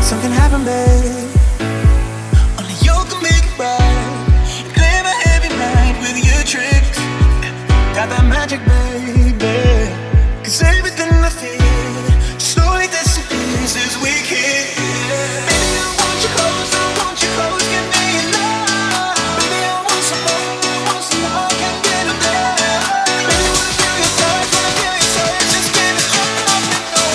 Something happened, babe. Only you can make it right. Play my every night with your tricks. Got that magic, baby. 'Cause everything I feel slowly disappears as we kiss. Baby, I want you close, I want you close, give me your love. Baby, I want some more, I can't get enough. Baby, wanna feel your touch, just give it all up and go.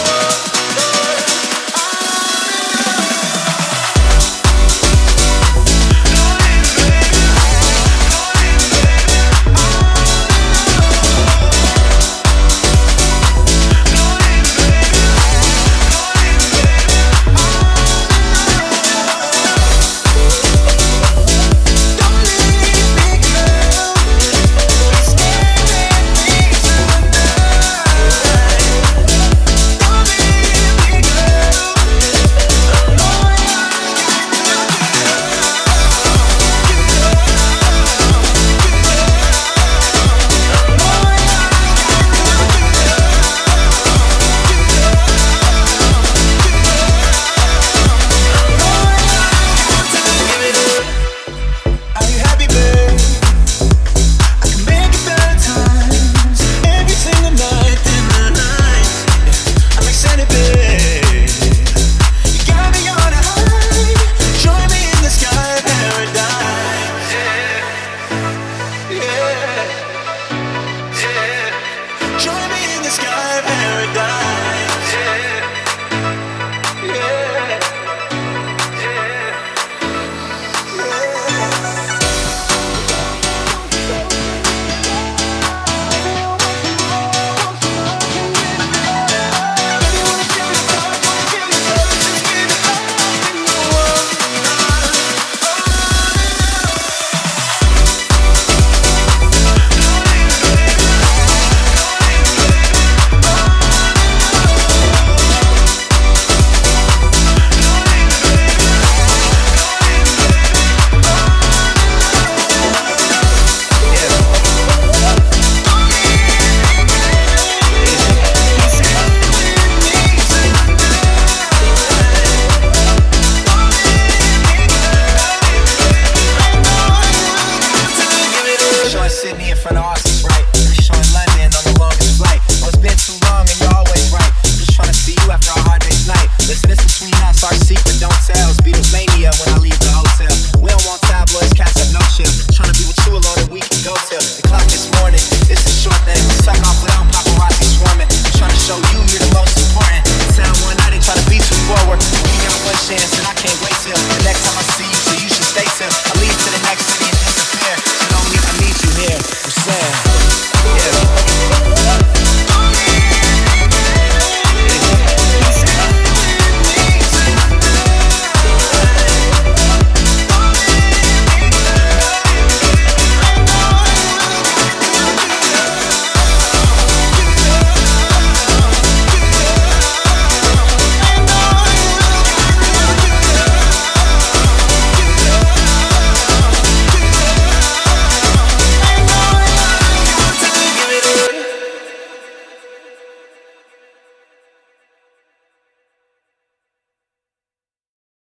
Listen, this between us, our secret, don't tell.